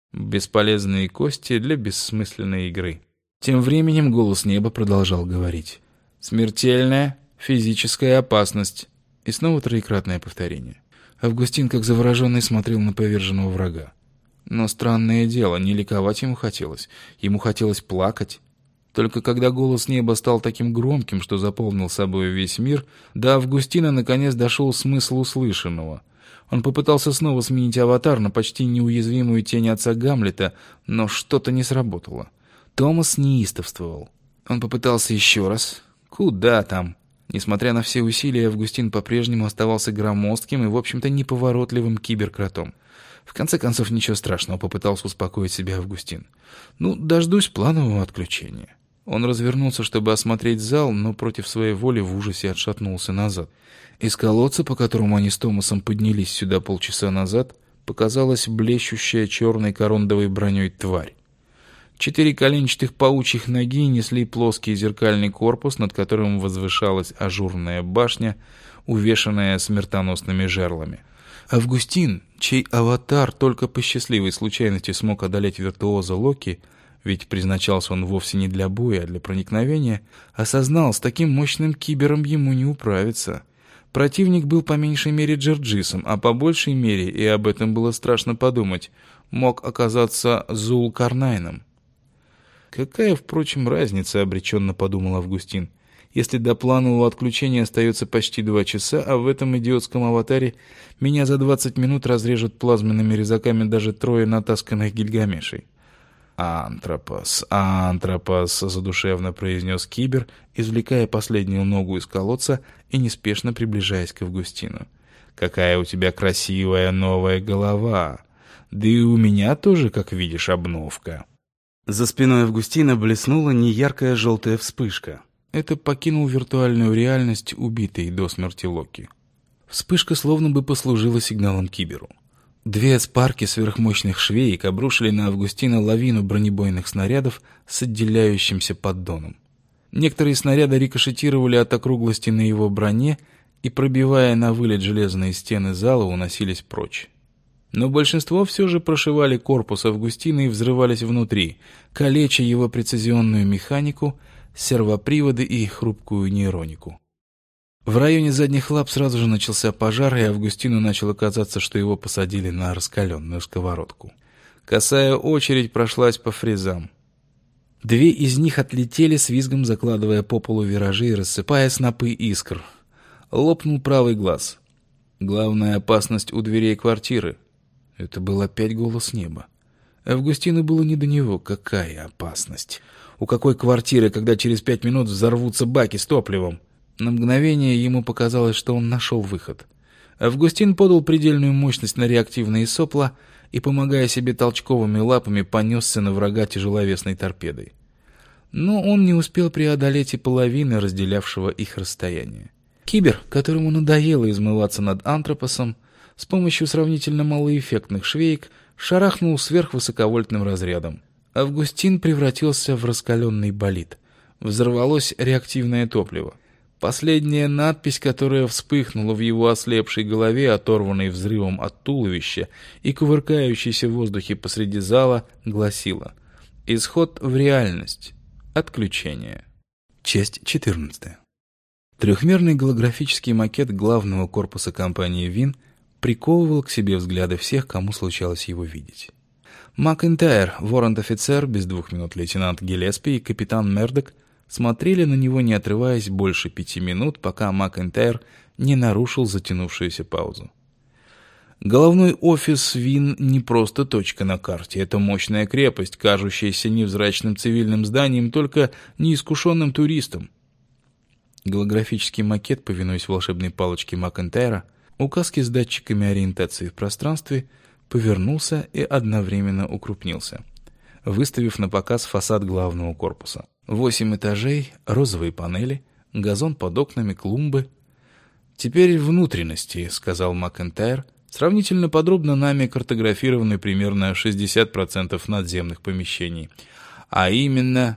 Бесполезные кости для бессмысленной игры. Тем временем голос неба продолжал говорить. «Смертельная физическая опасность». И снова троекратное повторение. Августин, как завороженный, смотрел на поверженного врага. Но странное дело, не ликовать ему хотелось плакать. Только когда голос неба стал таким громким, что заполнил собой весь мир, до Августина наконец дошел смысл услышанного. Он попытался снова сменить аватар на почти неуязвимую тень отца Гамлета, но что-то не сработало. Томас неистовствовал. Он попытался еще раз. Куда там? Несмотря на все усилия, Августин по-прежнему оставался громоздким и, в общем-то, неповоротливым киберкротом. В конце концов, ничего страшного, попытался успокоить себя Августин. Дождусь планового отключения. Он развернулся, чтобы осмотреть зал, но против своей воли в ужасе отшатнулся назад. Из колодца, по которому они с Томасом поднялись сюда полчаса назад, показалась блещущая черной корондовой броней тварь. 4 коленчатых паучьих ноги несли плоский зеркальный корпус, над которым возвышалась ажурная башня, увешанная смертоносными жерлами. Августин, чей аватар только по счастливой случайности смог одолеть виртуоза Локи, ведь предназначался он вовсе не для боя, а для проникновения, осознал, с таким мощным кибером ему не управиться. Противник был по меньшей мере Джерджисом, а по большей мере, и об этом было страшно подумать, мог оказаться Зул-Карнайном. «Какая, впрочем, разница?» — обреченно подумал Августин. «Если до планового отключения остается почти 2 часа, а в этом идиотском аватаре меня за 20 минут разрежут плазменными резаками даже 3 натасканных гильгамешей». «Антропос, Антропос», — задушевно произнес кибер, извлекая последнюю ногу из колодца и неспешно приближаясь к Августину. «Какая у тебя красивая новая голова! Да и у меня тоже, как видишь, обновка». За спиной Августина блеснула неяркая желтая вспышка. Это покинул виртуальную реальность убитый до смерти Локи. Вспышка словно бы послужила сигналом киберу. 2 спарки сверхмощных швеек обрушили на Августина лавину бронебойных снарядов с отделяющимся поддоном. Некоторые снаряды рикошетировали от округлости на его броне и, пробивая на вылет железные стены зала, уносились прочь. Но большинство все же прошивали корпус Августина и взрывались внутри, калеча его прецизионную механику, сервоприводы и хрупкую нейронику. В районе задних лап сразу же начался пожар, и Августину начало казаться, что его посадили на раскаленную сковородку. Косая очередь прошлась по фрезам. 2 из них отлетели с визгом, закладывая по полу виражи и рассыпая снопы искр. Лопнул правый глаз. Главная опасность у дверей квартиры. Это был опять голос неба. Августину было не до него. Какая опасность? У какой квартиры, когда через 5 минут взорвутся баки с топливом? На мгновение ему показалось, что он нашел выход. Августин подал предельную мощность на реактивные сопла и, помогая себе толчковыми лапами, понесся на врага тяжеловесной торпедой. Но он не успел преодолеть и половины разделявшего их расстояния. Кибер, которому надоело измываться над Антропосом, с помощью сравнительно малоэффектных швеек шарахнул сверхвысоковольтным разрядом. Августин превратился в раскаленный болид. Взорвалось реактивное топливо. Последняя надпись, которая вспыхнула в его ослепшей голове, оторванной взрывом от туловища и кувыркающейся в воздухе посреди зала, гласила: «Исход в реальность. Отключение». Часть 14. Трехмерный голографический макет главного корпуса компании ВИН приковывал к себе взгляды всех, кому случалось его видеть. Макентайр, воррент-офицер, без 2 минут лейтенант Гиллеспи и капитан Мердок смотрели на него, не отрываясь, больше 5 минут, пока Макентайр не нарушил затянувшуюся паузу. Головной офис ВИН не просто точка на карте, это мощная крепость, кажущаяся невзрачным цивильным зданием только неискушенным туристам. Голографический макет, повинуясь волшебной палочке Макентайра, указки с датчиками ориентации в пространстве, повернулся и одновременно укрупнился, выставив на показ фасад главного корпуса. 8 этажей, розовые панели, газон под окнами, клумбы. «Теперь внутренности», — сказал Макентайр. «Сравнительно подробно нами картографированы примерно 60% надземных помещений. А именно...»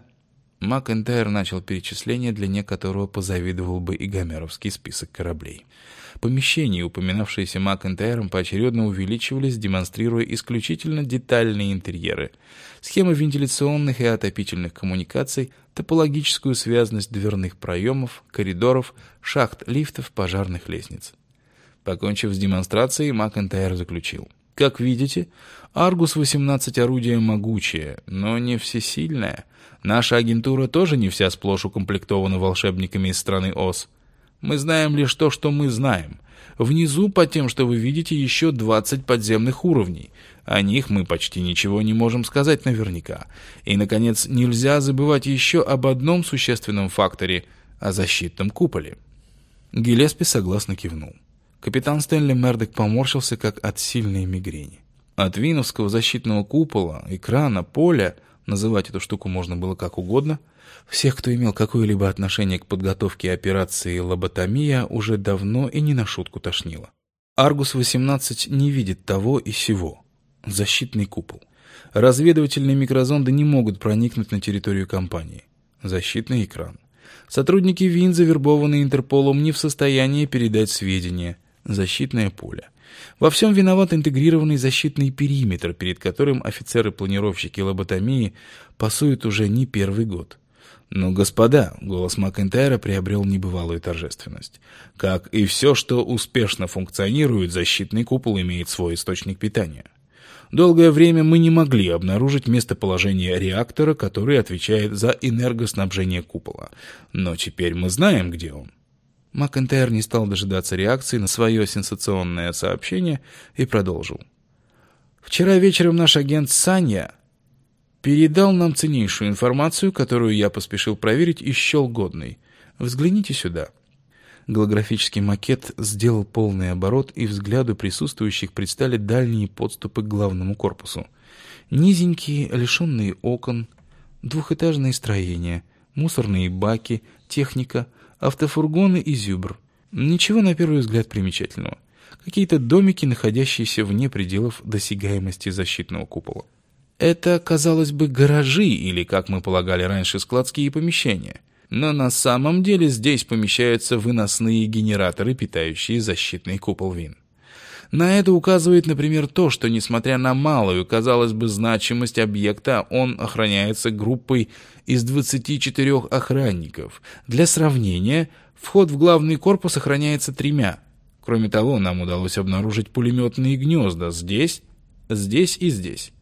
Макентайр начал перечисление, длине которого позавидовал бы и гомеровский список кораблей. помещении, упоминавшиеся Макентайром, поочередно увеличивались, демонстрируя исключительно детальные интерьеры, схемы вентиляционных и отопительных коммуникаций, топологическую связность дверных проемов, коридоров, шахт лифтов, пожарных лестниц. Покончив с демонстрацией, Макентайр заключил: «Как видите, Аргус-18 орудие могучее, но не всесильное. Наша агентура тоже не вся сплошь укомплектована волшебниками из страны Оз. Мы знаем лишь то, что мы знаем. Внизу, под тем, что вы видите, еще 20 подземных уровней. О них мы почти ничего не можем сказать наверняка. И, наконец, нельзя забывать еще об одном существенном факторе — о защитном куполе». Гиллеспи согласно кивнул. Капитан Стэнли Мердок поморщился, как от сильной мигрени. От виновского защитного купола, экрана, поля, называть эту штуку можно было как угодно, всех, кто имел какое-либо отношение к подготовке операции «Лоботомия», уже давно и не на шутку тошнило. Аргус-18 не видит того и сего. Защитный купол. Разведывательные микрозонды не могут проникнуть на территорию компании. Защитный экран. Сотрудники ВИН, завербованные Интерполом, не в состоянии передать сведения. Защитное поле. Во всем виноват интегрированный защитный периметр, перед которым офицеры-планировщики лоботомии пасуют уже не первый год. Но, господа, голос Макентайра приобрел небывалую торжественность. Как и все, что успешно функционирует, защитный купол имеет свой источник питания. Долгое время мы не могли обнаружить местоположение реактора, который отвечает за энергоснабжение купола. Но теперь мы знаем, где он. Макентайр не стал дожидаться реакции на свое сенсационное сообщение и продолжил. «Вчера вечером наш агент Санья передал нам ценнейшую информацию, которую я поспешил проверить и счел годной. Взгляните сюда». Голографический макет сделал полный оборот, и взгляду присутствующих предстали дальние подступы к главному корпусу. Низенькие, лишенные окон, двухэтажные строения, мусорные баки, техника, автофургоны и зюбр. Ничего на первый взгляд примечательного. Какие-то домики, находящиеся вне пределов досягаемости защитного купола. Это, казалось бы, гаражи или, как мы полагали раньше, складские помещения. Но на самом деле здесь помещаются выносные генераторы, питающие защитный купол ВИН. На это указывает, например, то, что, несмотря на малую, казалось бы, значимость объекта, он охраняется группой из 24 охранников. Для сравнения, вход в главный корпус охраняется 3. Кроме того, нам удалось обнаружить пулеметные гнезда здесь, здесь и здесь.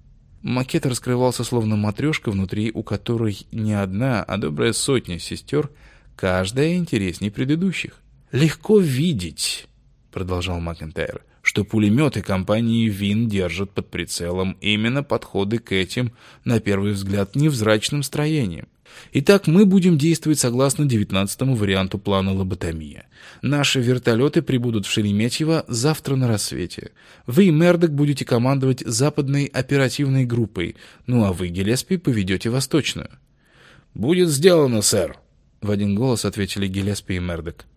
Макет раскрывался словно матрешка, внутри у которой не одна, а добрая сотня сестер, каждая интереснее предыдущих. «Легко видеть», — продолжал Макентайр, «что пулеметы компании ВИН держат под прицелом именно подходы к этим, на первый взгляд, невзрачным строениям. Итак, мы будем действовать согласно 19-му варианту плана «Лоботомия». Наши вертолеты прибудут в Шереметьево завтра на рассвете. Вы, Мердок, будете командовать западной оперативной группой, ну а вы, Гиллеспи, поведете восточную». «Будет сделано, сэр», — в один голос ответили Гиллеспи и Мердок.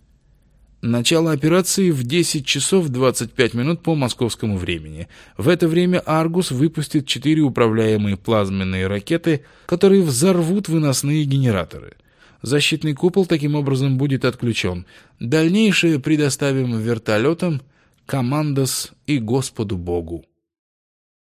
Начало операции в 10 часов 25 минут по московскому времени. В это время «Аргус» выпустит 4 управляемые плазменные ракеты, которые взорвут выносные генераторы. Защитный купол таким образом будет отключен. Дальнейшее предоставим вертолетам, командос и Господу Богу.